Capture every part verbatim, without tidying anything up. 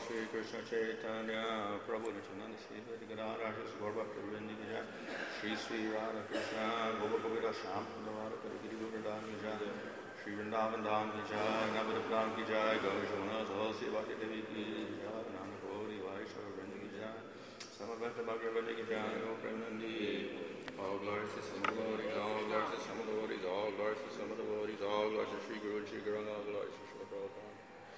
Shri Krishna Chaitanya Prabhu Nityananda Sri Gadara Gaur Bhaktivinoda Vijay Shri Sri Radha Krishna Gopa Gopika Shyam Sundara Giri Govardhan Vijay Shri Vrindavan Dham Vijay Navadip Dham Vijay Gaur Jamuna Tulsi Bhakti Devi Vijay Nanda Gauri Vaishnav Vrinda Vijay Samavanta Bhagavad Vijay O Premanandi all glories to some glories, all glories to some glories, all glories to some glories, all glories to Sri Guru and Sri Guru, all glories to Sri Prabhupada.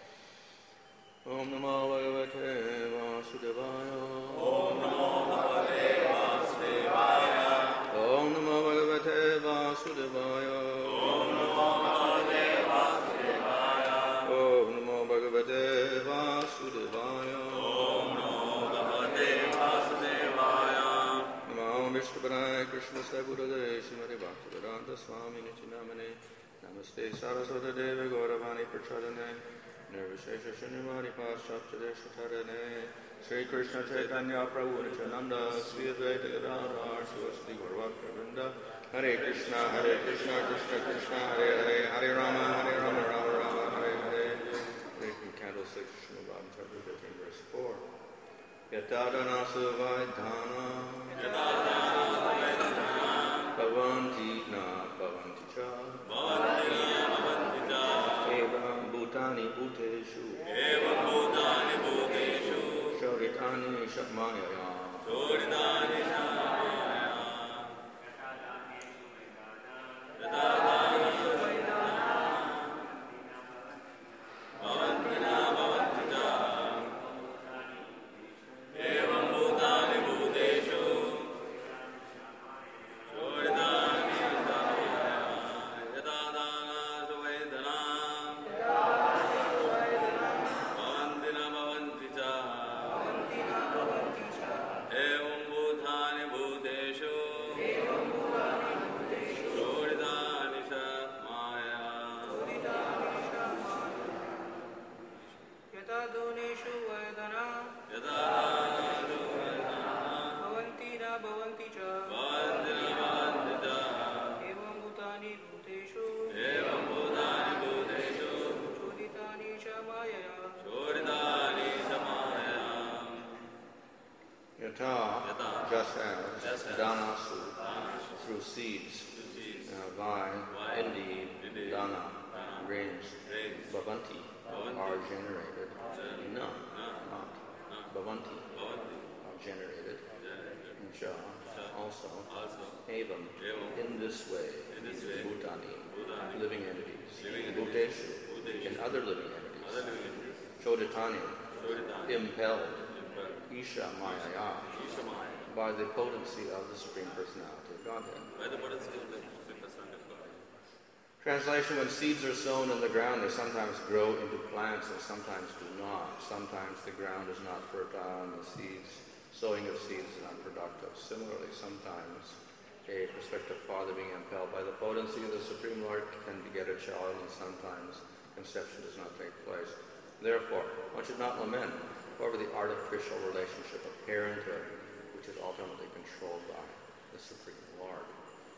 Om Namo Bhagavate Vasudevaya. Om Namo Bhagavate Vasudevaya. Om Namo Bhagavate Vasudevaya. Om Namo Bhagavate Vasudevaya. Om Namo Bhagavate Vasudevaya. Om Namo Bhagavate Vasudevaya. Namo Vishnupadaya Krishna Sabudade Srimati Bhaktivedanta Swami Nityanamane Namaste Saraswata Deva Gauravani Prachadane Nirvishesha Shinimari Paschapchade Shatarane Sri Krishna Chaitanya Prabhu Nityananda Sri Advaita Gadadhar Sri Gaurvakta Vrinda Hare Krishna Hare Krishna Krishna Krishna Hare Hare Hare Rama Hare Rama Rama Rama Hare Hare. Reading Candle six Srimad Bhagavatam chapter fifteen verse four. Yatadana Suvaidhana Yatadana Suvaidhana Bhavanti Na Bhavanti Cha Bhavanti Na Bhavanti Cha Evam Bhutani Bhuteshu Evam Bhutani Bhuteshu Shoritani Shakmayaya Shoritani Shakmayaya Yatadana Suvaidhana Bhavanti Na Bhavanti Cha Evam Bhutani Bhuteshu Shoritani Shakmayaya Yatadana Suvaidhana Bhavanti Na Bhavanti Cha Evam Bhutani Bhuteshu Shoritani Shakmayaya Yatadoneshu Vaidana Yatadana Suvaidhana Bhavanti Na Bhavanti Cha Bhavanti Na Bhavanti Cha Evam Bhutani Bhuteshu Evam Bhutani Bhuteshu Choditani Shamayaya Shoritani Shakmayaya Yata, Yata, just as, just as, Dhanasu, Dhanasu, through seeds, through seeds, uh, by, by, indeed, indeed, Dhana, Dhana, grains, grains, Bhavanti, Bhavanti, are generated, generated, no, no, not, no, Bhavanti, Bhavanti, are generated, generated, and Cha, Cha, also, also, Evam, Evam, in this way, in this way, Bhutani, Bhutani, living entities, living entities, Bhuteshu, Bhuteshu, in other living other entities, living entities, Choditani, Shoritani, impelled, impelled, Isha Mayaya, Ishamaya, by the potency of the Supreme Personality of Godhead. by the potency of the Supreme Personality of God. Translation: when seeds are sown in the ground, they sometimes grow into plants and sometimes do not. Sometimes the ground is not fertile and the seeds, sowing of seeds is unproductive. Similarly, sometimes a prospective father being impelled by the potency of the Supreme Lord can beget a child, and sometimes conception does not take place. Therefore, one should not lament over the artificial relationship of parenthood, which is ultimately controlled by the Supreme Lord.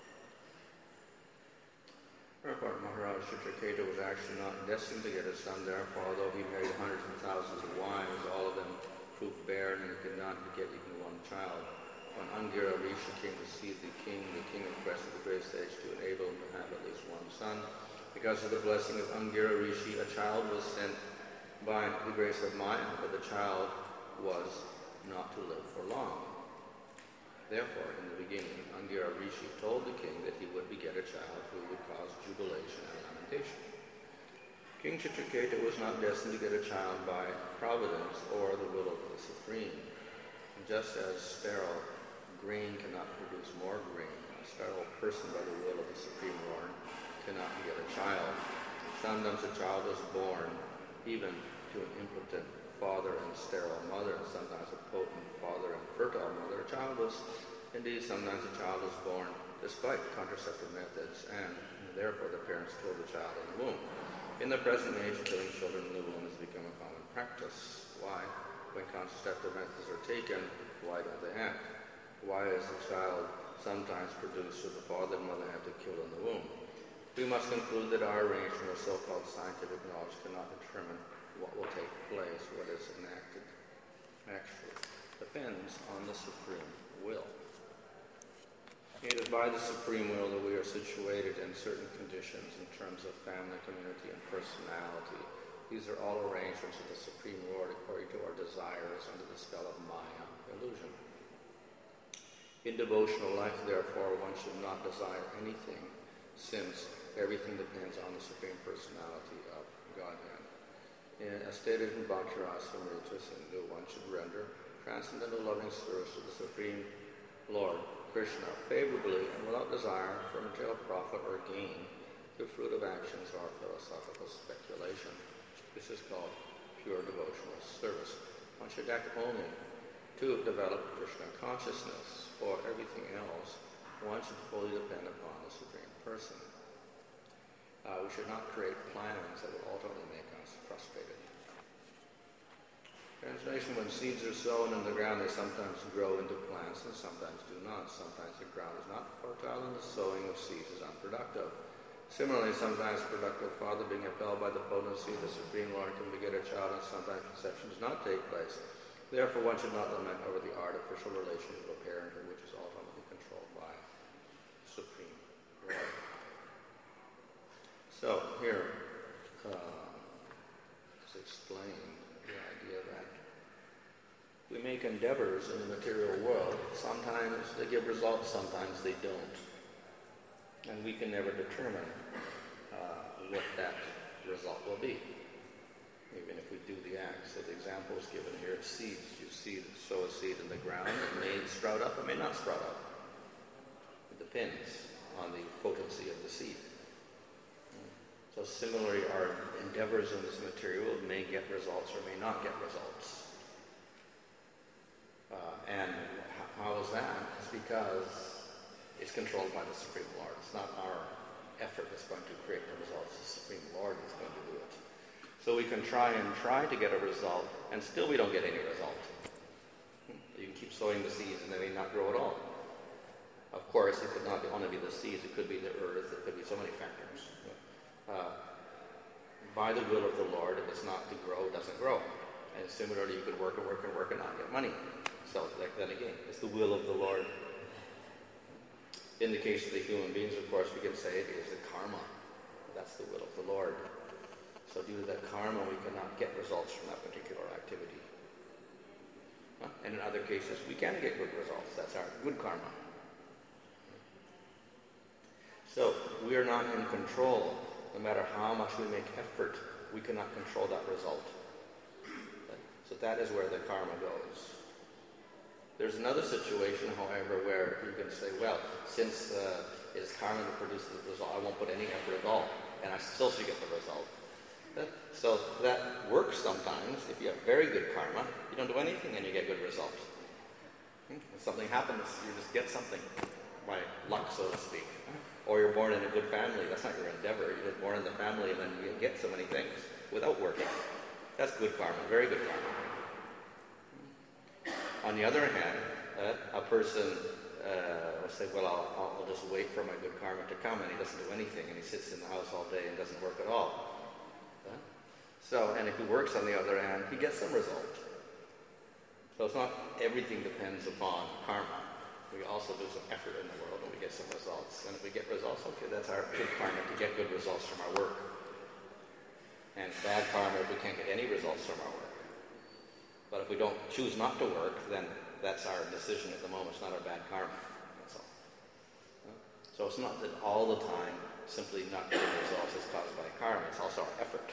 Therefore, Maharaj Chitraketu was actually not destined to get a son. Therefore, although he married hundreds and thousands of wives, all of them proved barren, and he could not beget even one child. When Angira Rishi came to see the king, the king requested the great sage to enable him to have at least one son. Because of the blessing of Angira Rishi, a child was sent by the grace of Maya, but the child was not to live for long. Therefore, in the beginning, Angira Rishi told the king that he would beget a child who would cause jubilation and lamentation. King Chitraketu was not destined to get a child by providence or the will of the Supreme. And just as sterile grain cannot produce more grain, a sterile person by the will of the Supreme Lord cannot beget a child. Sometimes a child is born even to an impotent father and sterile mother, and sometimes a potent father and fertile mother. A child is, indeed, sometimes a child is born despite contraceptive methods, and therefore the parents kill the child in the womb. In the present age, killing children in the womb has become a common practice. Why? When contraceptive methods are taken, why don't they act? Why is the child sometimes produced with the father and mother have to kill in the womb? We must conclude that our arrangement of so-called scientific knowledge cannot determine what will take place, what is enacted, actually, depends on the supreme will. It is by the supreme will that we are situated in certain conditions in terms of family, community, and personality. These are all arrangements of the Supreme Lord according to our desires under the spell of Maya, illusion. In devotional life, therefore, one should not desire anything, since everything depends on the Supreme Personality of Godhead. As stated in Bhakti Rasamrita Sindhu, one should render transcendental loving service to the Supreme Lord, Krishna, favorably and without desire for material profit or gain, the fruit of actions or philosophical speculation. This is called pure devotional service. One should act only to develop Krishna consciousness. For everything else, one should fully depend upon the Supreme Person. Uh, we should not create plans that will ultimately make us frustrated. Translation: when seeds are sown in the ground, they sometimes grow into plants and sometimes do not. Sometimes the ground is not fertile and the sowing of seeds is unproductive. Similarly, sometimes productive father being upheld by the potency of the Supreme Lord can beget a child, and sometimes conception does not take place. Therefore, one should not lament over the artificial relationship of parenthood, which is ultimately controlled by Supreme Lord. So, here uh, is explained the idea that we make endeavors in the material world. Sometimes they give results, sometimes they don't. And we can never determine uh, what that result will be, even if we do the acts. So the example is given here of seeds. You seed, sow a seed in the ground, it may sprout up, it may not sprout up. It depends on the potency of the seed. So similarly, our endeavors in this material may get results or may not get results. Uh, and how is that? It's because it's controlled by the Supreme Lord. It's not our effort that's going to create the results. The Supreme Lord is going to do it. So we can try and try to get a result, and still we don't get any result. You can keep sowing the seeds and they may not grow at all. Of course, it could not only be the seeds, it could be the earth, it could be so many factors. Uh, by the will of the Lord, if it's not to grow, it doesn't grow. And similarly, you could work and work and work and not get money. So like, then again, it's the will of the Lord. In the case of the human beings, of course, we can say it is the karma. That's the will of the Lord. So due to that karma, we cannot get results from that particular activity. Huh? And in other cases, we can get good results. That's our good karma. So we are not in control. No matter how much we make effort, we cannot control that result. So that is where the karma goes. There's another situation, however, where you can say, well, since uh, it is karma that produces the result, I won't put any effort at all, and I still should get the result. So that works sometimes. If you have very good karma, you don't do anything and you get good results. If something happens, you just get something by luck, so to speak. Or you're born in a good family. That's not your endeavor. You're just born in the family and then you get so many things without working. That's good karma, very good karma. On the other hand, uh, a person uh, will say, well, I'll, I'll just wait for my good karma to come, and he doesn't do anything, and he sits in the house all day and doesn't work at all. Uh, so, and if he works on the other hand, he gets some result. So it's not everything depends upon karma. We also do some effort in the world and we get some results. And if we get results, okay, that's our good karma to get good results from our work. And bad karma if we can't get any results from our work. But if we don't choose not to work, then that's our decision at the moment. It's not our bad karma. That's all. So it's not that all the time simply not getting results is caused by karma. It's also our effort.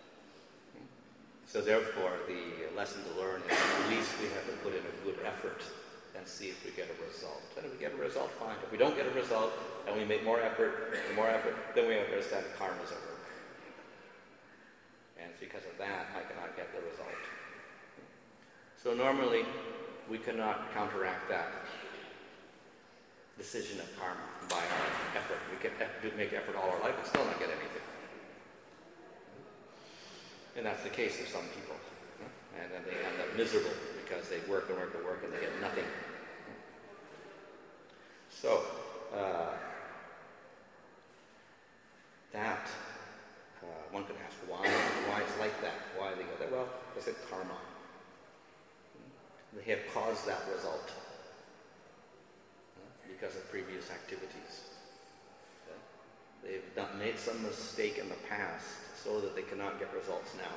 So therefore, the lesson to learn is at least we have to put in a good effort and see if we get a result. And if we get a result, fine. If we don't get a result and we make more effort and more effort, then we understand that karma is at work. And it's because of that I cannot get the result. So normally, we cannot counteract that decision of karma by our effort. We can make effort all our life and still not get anything. And that's the case of some people. And then they end up miserable because they work and work and work and they get nothing. So, uh, that, uh, one can ask why, why is like that. Why they go there? Well, it's a karma. They have caused that result because of previous activities. They've done, made some mistake in the past so that they cannot get results now,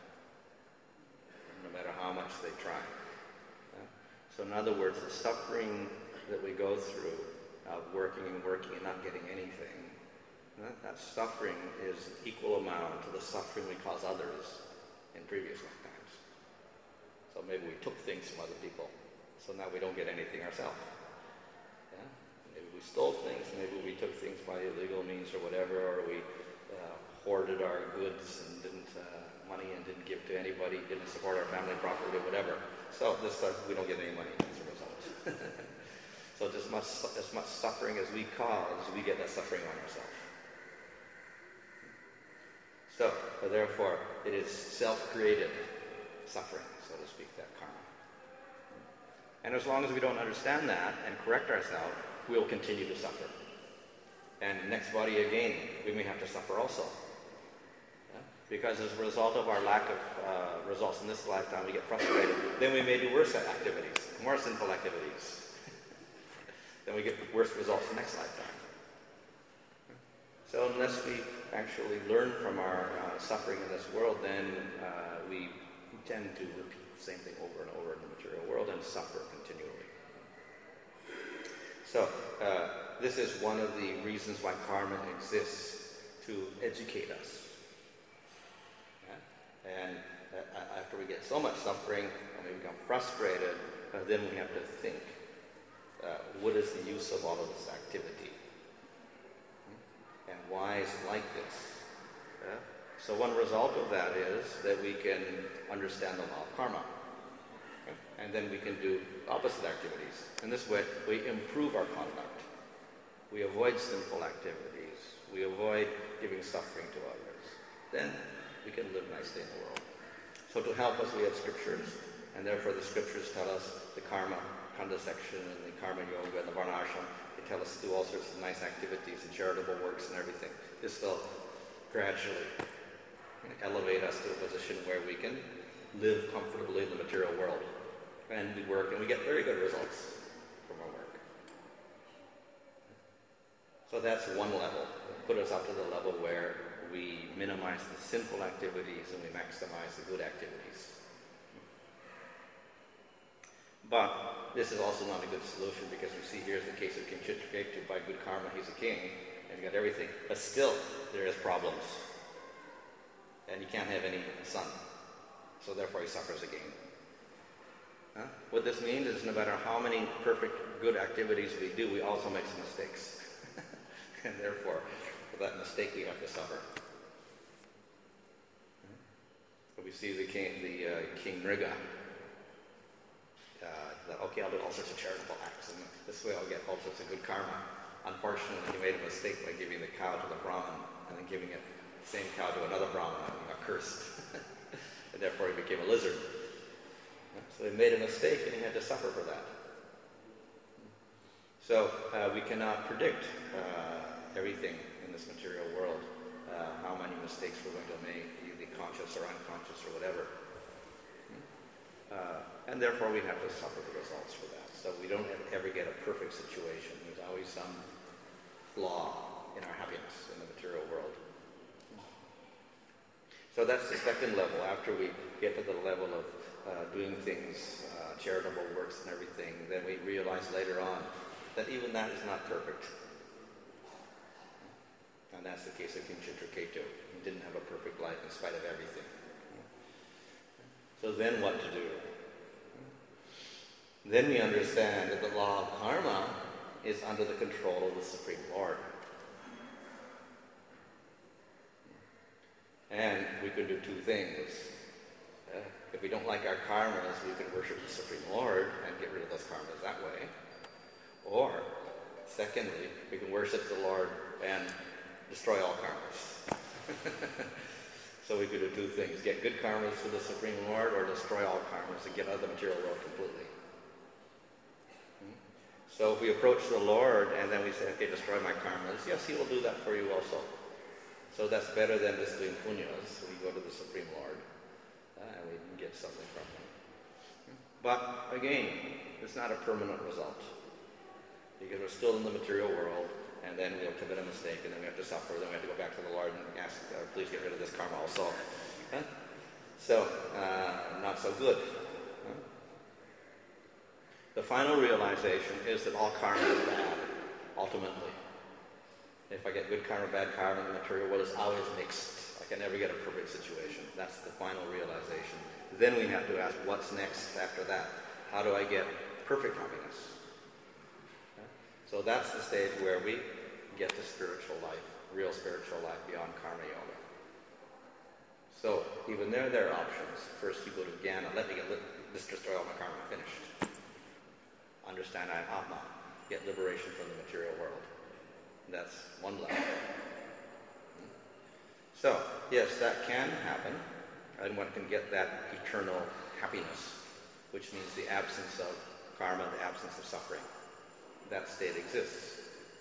no matter how much they try. So in other words, the suffering that we go through of working and working and not getting anything, that, that suffering is equal amount to the suffering we cause others in previous lifetimes. So maybe we took things from other people, so now we don't get anything ourselves. Yeah? Maybe we stole things, maybe we took things by illegal means or whatever, or we uh, hoarded our goods and didn't uh, money and didn't give to anybody, didn't support our family properly, whatever. So this uh, we don't get any money as a result. So as much, as much suffering as we cause, we get that suffering on ourselves. So, uh, therefore, it is self-created suffering, so to speak, that karma. And as long as we don't understand that and correct ourselves, we'll continue to suffer. And next body again, we may have to suffer also. Yeah? Because as a result of our lack of uh, results in this lifetime, we get frustrated. Then we may do worse activities, more sinful activities. Then we get worse results in the next lifetime. So unless we actually learn from our uh, suffering in this world, then uh, we tend to repeat the same thing over and over in the material world and suffer continually. So uh, this is one of the reasons why karma exists, to educate us. Yeah? And uh, after we get so much suffering and we become frustrated, uh, then we have to think, uh, what is the use of all of this activity? And why is it like this? Yeah? So one result of that is that we can understand the law of karma. Okay? And then we can do opposite activities. In this way, we improve our conduct. We avoid sinful activities. We avoid giving suffering to others. Then we can live nicely in the world. So to help us, we have scriptures. And therefore the scriptures tell us the karma, kanda section, and the karma yoga, and the varnashram. They tell us to do all sorts of nice activities and charitable works and everything. This will gradually elevate us to a position where we can live comfortably in the material world. And we work, and we get very good results from our work. So that's one level. Put us up to the level where we minimize the sinful activities and we maximize the good activities. But this is also not a good solution, because we see here's the case of King Chitraketu. By good karma, he's a king, and he got everything. But still, there is problems. And he can't have any son. So therefore he suffers again. Huh? What this means is no matter how many perfect good activities we do, we also make some mistakes. And therefore, for that mistake we have to suffer. But we see the king, the uh, King Nriga. Uh, that, okay, I'll do all sorts of charitable acts, and this way I'll get all sorts of good karma. Unfortunately, he made a mistake by giving the cow to the Brahmin, and then giving it the same cow to another Brahmin, and he got cursed. And therefore he became a lizard. So he made a mistake, and he had to suffer for that. So uh, we cannot predict uh, everything in this material world, uh, how many mistakes we're going to make, either conscious or unconscious or whatever. Uh, and therefore we have to suffer the results for that. So we don't ever get a perfect situation. There's always some flaw in our happiness in the material world. So that's the second level. After we get to the level of uh, doing things, uh, charitable works and everything, then we realize later on that even that is not perfect. And that's the case of King Chitraketu. He didn't have a perfect life in spite of everything. So then what to do? Then we understand that the law of karma is under the control of the Supreme Lord. And we can do two things. Uh, if we don't like our karmas, we can worship the Supreme Lord and get rid of those karmas that way. Or, secondly, we can worship the Lord and destroy all karmas. So we could do two things: get good karmas to the Supreme Lord, or destroy all karmas and get out of the material world completely. Hmm? So if we approach the Lord and then we say, okay, destroy my karmas, yes, he will do that for you also. So that's better than just doing punyas. So we go to the Supreme Lord uh, and we can get something from him. But again, it's not a permanent result. Because we're still in the material world, and then we'll commit a mistake, and then we have to suffer, then we have to go back to the Lord and ask, uh, please get rid of this karma also. Huh? So, uh, not so good. Huh? The final realization is that all karma is bad, ultimately. If I get good karma, bad karma in the material world, it's always mixed. I can never get a perfect situation. That's the final realization. Then we have to ask, what's next after that? How do I get perfect happiness? So that's the stage where we get to spiritual life, real spiritual life beyond karma yoga. So even there, there are options. First you go to jnana, let me get li- just destroy all my karma, finished. Understand I am Atma, get liberation from the material world. That's one level. So, yes, that can happen, and one can get that eternal happiness, which means the absence of karma, the absence of suffering. That state exists.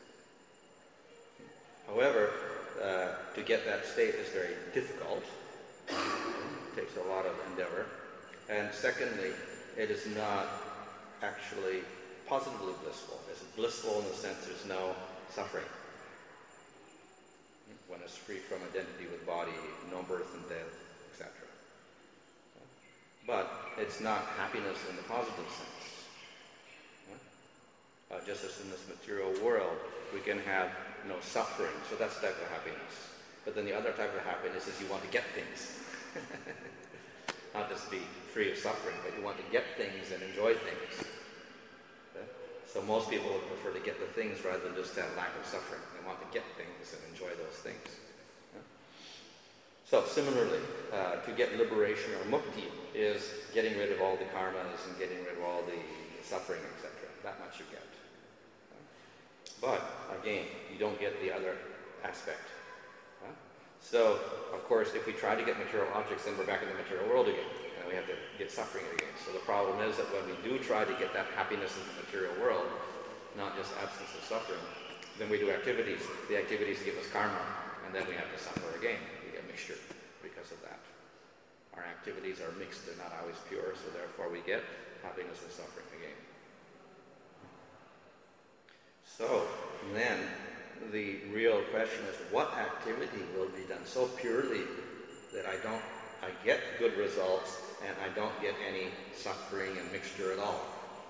However, uh, to get that state is very difficult. It takes a lot of endeavor. And secondly, it is not actually positively blissful. It's blissful in the sense there's no suffering. One is free from identity with body, no birth and death, et cetera. But it's not happiness in the positive sense. Uh, just as in this material world, we can have no suffering, so that's a type of happiness. But then the other type of happiness is you want to get things. Not just be free of suffering, but you want to get things and enjoy things. Okay? So most people would prefer to get the things rather than just have lack of suffering. They want to get things and enjoy those things. Okay? So similarly, uh, to get liberation or mukti is getting rid of all the karmas and getting rid of all the suffering, et cetera. That much you get. But, again, you don't get the other aspect. Huh? So, of course, if we try to get material objects, then we're back in the material world again. And we have to get suffering again. So the problem is that when we do try to get that happiness in the material world, not just absence of suffering, then we do activities. The activities give us karma, and then we have to suffer again. We get mixture because of that. Our activities are mixed. They're not always pure, so therefore we get happiness and suffering again. So, then, the real question is, what activity will be done so purely that I don't, I get good results and I don't get any suffering and mixture at all?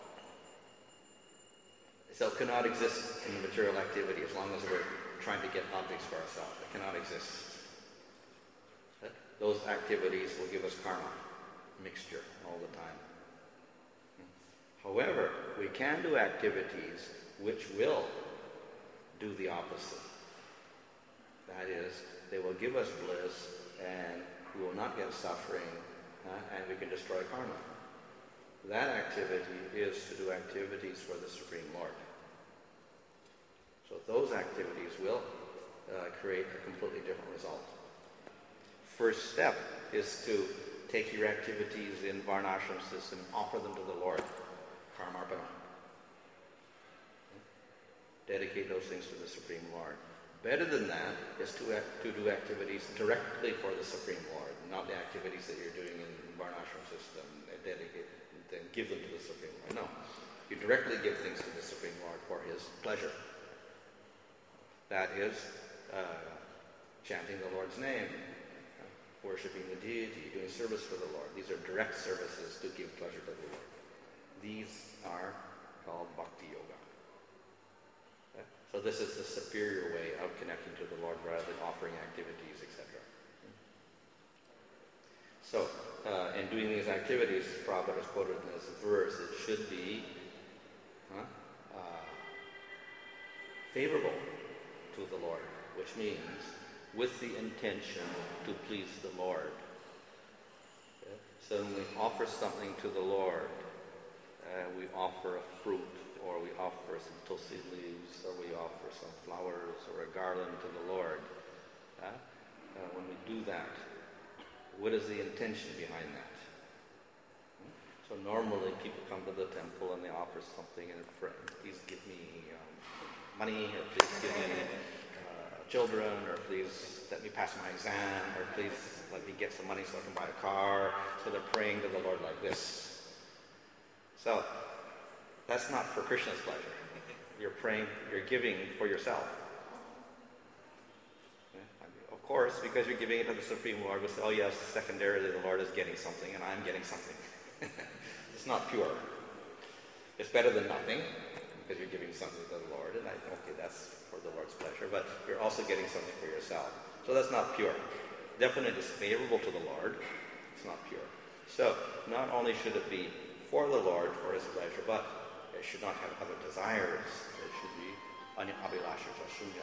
So it cannot exist in the material activity as long as we're trying to get objects for ourselves. It cannot exist. Those activities will give us karma, mixture, all the time. However, we can do activities which will do the opposite. That is, they will give us bliss, and we will not get suffering, uh, and we can destroy karma. That activity is to do activities for the Supreme Lord. So those activities will uh, create a completely different result. First step is to take your activities in Varnashram system, offer them to the Lord, karmarpana. Dedicate those things to the Supreme Lord. Better than that is to, act, to do activities directly for the Supreme Lord, not the activities that you're doing in Varnashram system, dedicate, then give them to the Supreme Lord. No, you directly give things to the Supreme Lord for His pleasure. That is uh, chanting the Lord's name, uh, worshipping the deity, doing service for the Lord. These are direct services to give pleasure to the Lord. These are called bhakti yoga. So this is the superior way of connecting to the Lord rather than offering activities, et cetera. So, uh, in doing these activities, Prabhupada has quoted in this verse, it should be huh, uh, favorable to the Lord, which means with the intention to please the Lord. Okay? So when we offer something to the Lord, uh, we offer a fruit, or we offer some tulsi leaves, or we offer some flowers, or a garland to the Lord. Uh, uh, when we do that, what is the intention behind that? So normally people come to the temple and they offer something, and please give me um, money, or please give me uh, children, or please let me pass my exam, or please let me get some money so I can buy a car. So they're praying to the Lord like this. So that's not for Krishna's pleasure. You're praying, you're giving for yourself. Of course, because you're giving it to the Supreme Lord, we'll say, oh yes, secondarily the Lord is getting something and I'm getting something. It's not pure. It's better than nothing, because you're giving something to the Lord, and I okay, that's for the Lord's pleasure, but you're also getting something for yourself. So that's not pure. Definitely it's favorable to the Lord. It's not pure. So not only should it be for the Lord, for his pleasure, but it should not have other desires. It should be anya abhilasha shunya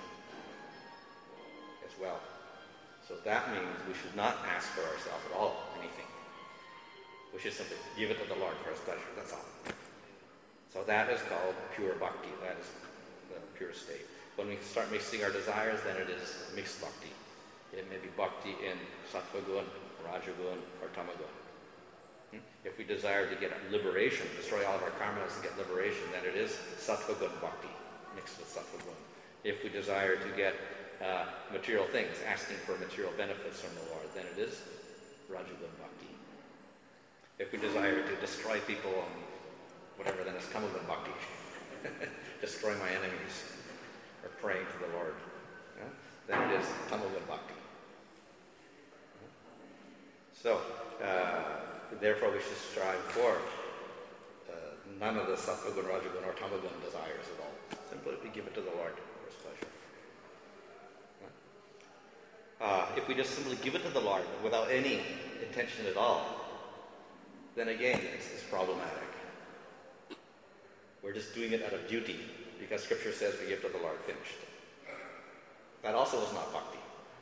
as well. So that means we should not ask for ourselves at all anything. We should simply give it to the Lord for his pleasure. That's all. So that is called pure bhakti. That is the pure state. When we start mixing our desires, then it is mixed bhakti. It may be bhakti in sattva gun, rajagun, or tamagun. Hmm? If we desire to get liberation, destroy all of our karmas and get liberation, then it is sattva gun bhakti, mixed with sattva gun. If we desire to get uh, material things, asking for material benefits from the Lord, then it is rajagun bhakti. If we desire to destroy people and whatever, then it's tamagun bhakti. Destroy my enemies, or praying to the Lord. Yeah? Then it is tamagun bhakti. Yeah? So, uh, therefore we should strive for uh, none of the sattva-gun, rajagun, or tamagun desires at all. Simply we give it to the Lord for his pleasure. Yeah? Uh, if we just simply give it to the Lord without any intention at all, then again it's, it's problematic. We're just doing it out of duty, because Scripture says we give to the Lord, finished. That also is not bhakti.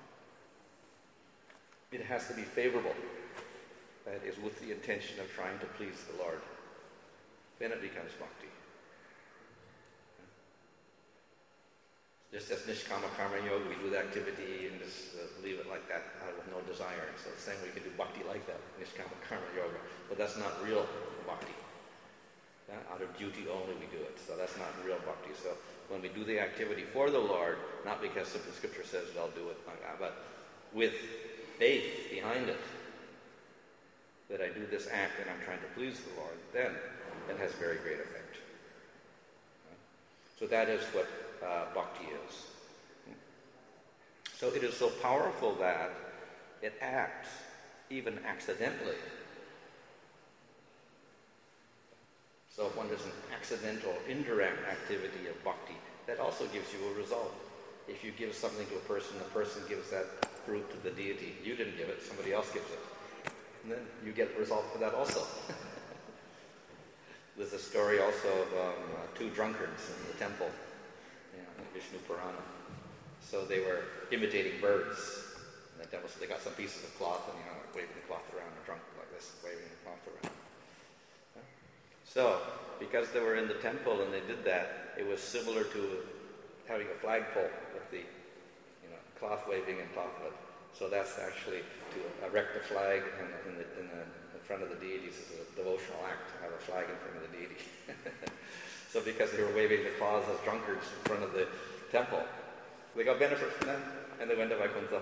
It has to be favorable. That is with the intention of trying to please the Lord. Then it becomes bhakti. Just as nishkama karma yoga, we do the activity and just uh, leave it like that out of no desire. So it's saying we can do bhakti like that, nishkama karma yoga. But that's not real bhakti. Yeah? Out of duty only we do it. So that's not real bhakti. So when we do the activity for the Lord, not because simply Scripture says that I'll do it like that, but with faith behind it, that I do this act and I'm trying to please the Lord, then it has very great effect. So that is what uh, bhakti is. So it is so powerful that it acts even accidentally. So if one does an accidental, indirect activity of bhakti, that also gives you a result. If you give something to a person, the person gives that fruit to the deity. You didn't give it, somebody else gives it. And then you get the result for that also. There's a story also of um, uh, two drunkards in the temple, you know, in Vishnu Purana. So they were imitating birds in the temple. So they got some pieces of cloth and, you know, waving the cloth around, or drunk like this, waving the cloth around. So, because they were in the temple and they did that, it was similar to having a flagpole with the, you know, cloth waving and cloth with. So that's actually to erect a flag in, in, the, in, the, in front of the deities is a devotional act to have a flag in front of the deity. So because they were waving the cloths as drunkards in front of the temple, they got benefit from that, and they went to Vaikuntha.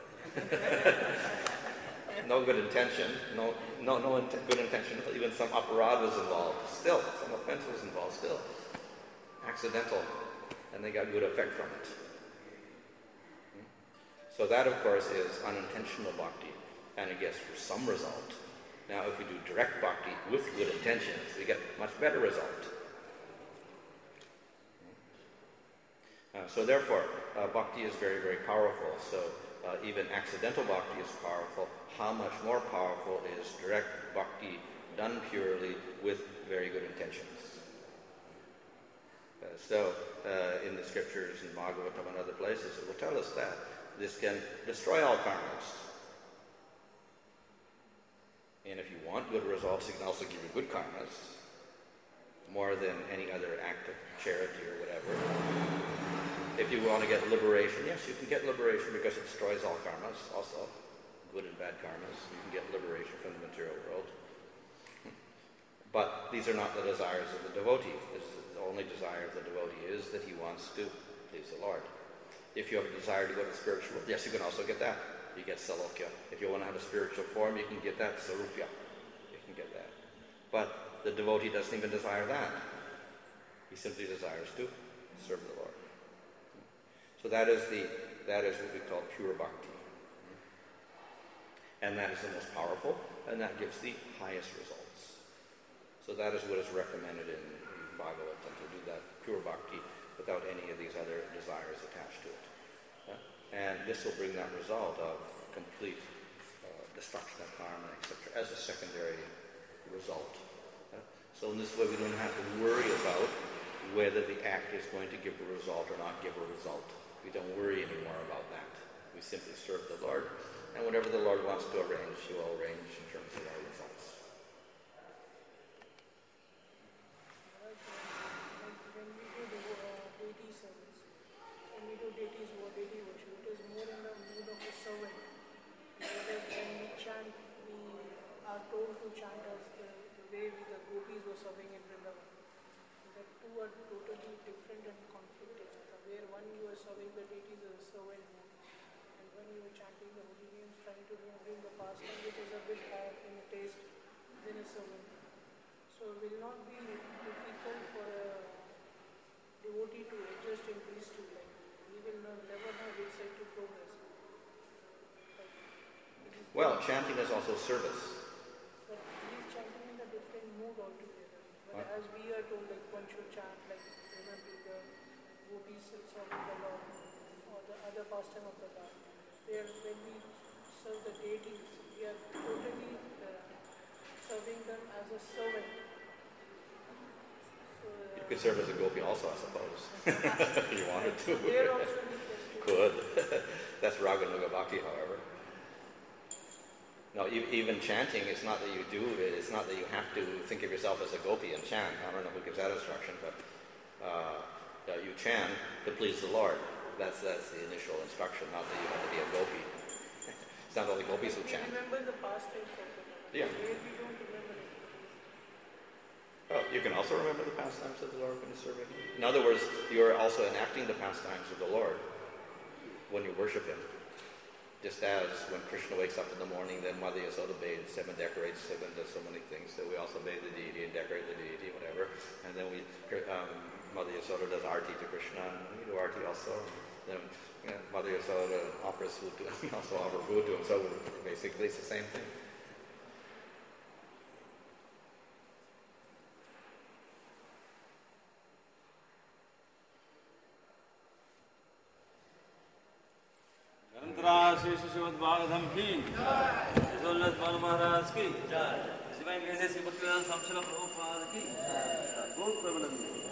No good intention, no no no int- good intention, even some aparad was involved, still, some offense was involved, still. Accidental, and they got good effect from it. So that, of course, is unintentional bhakti, and it gets some result. Now, if we do direct bhakti with good intentions, we get much better result. Uh, so therefore, uh, bhakti is very, very powerful. So uh, even accidental bhakti is powerful. How much more powerful is direct bhakti done purely with very good intentions? Uh, so uh, in the scriptures, in Bhagavatam and other places, it will tell us that this can destroy all karmas. And if you want good results, it can also give you good karmas, more than any other act of charity or whatever. If you want to get liberation, yes, you can get liberation because it destroys all karmas also, good and bad karmas. You can get liberation from the material world. But these are not the desires of the devotee. This is the only desire of the devotee is that he wants to please the Lord. If you have a desire to go to the spiritual world, yes, you can also get that. You get Salokya. If you want to have a spiritual form, you can get that Sarupya. You can get that. But the devotee doesn't even desire that. He simply desires to serve the Lord. So that is the that is what we call pure bhakti. And that is the most powerful, and that gives the highest results. So that is what is recommended in Bhagavatam, to do that pure bhakti without any of these other desires attached to it. Uh, and this will bring that result of complete uh, destruction of karma, et cetera, as a secondary result. Uh, so in this way, we don't have to worry about whether the act is going to give a result or not give a result. We don't worry anymore about that. We simply serve the Lord, and whatever the Lord wants to arrange, He will arrange in terms of our results. When we do the uh, deity service, when we do deities or deity worship, it is more in the mood of a servant. Whereas when we chant, we are told to chant as the, the way we, the gopis were serving in Vrindavan. The two are totally different and conflicted. Where one you are serving the deities as a servant mood, and when you are chanting the holy names, trying to bring the pastime which is a bit higher in the taste than a servant. So it will not be difficult for a devotee to adjust in these two. Like he will not, never know which side to progress. Like, Well, chanting is also service. but he is chanting in a different mood altogether. But What? as we are told, like one should chant like remember the devotees serving the Lord or the other pastime of the Lord. Where when we serve the deities, we are totally uh, serving them as a servant. So, uh, You could serve as a gopi also, I suppose. if you wanted to. so there also we can Could. That's Raganuga Bhakti, however. No, e- even chanting, it's not that you do it, it's not that you have to think of yourself as a gopi and chant. I don't know who gives that instruction, but uh, uh, you chant to please the Lord. That's that's the initial instruction, not that you have to be a gopi. It's not only gopis who we chant. remember the pastimes of the Lord. Yeah. Where we don't remember it. Well, you can also remember the pastimes of the Lord when you're serving Him. In other words, you are also enacting the pastimes of the Lord when you worship Him. Just as when Krishna wakes up in the morning, then Mother Yasoda bathes him and decorates him and does so many things, that we also bathe the deity and decorate the deity, whatever. And then we, um, Mother Yasoda does arti to Krishna, and we do arti also. And then you know, Mother Yasoda offers food to him, we also offer food to him. So basically it's the same thing. Shri शिशुमद Bhagavatam की जय बाल महाराज की जय शिवाय श्री भक्तिवेदांत स्वामी प्रभुपाद की गौर प्रबंधन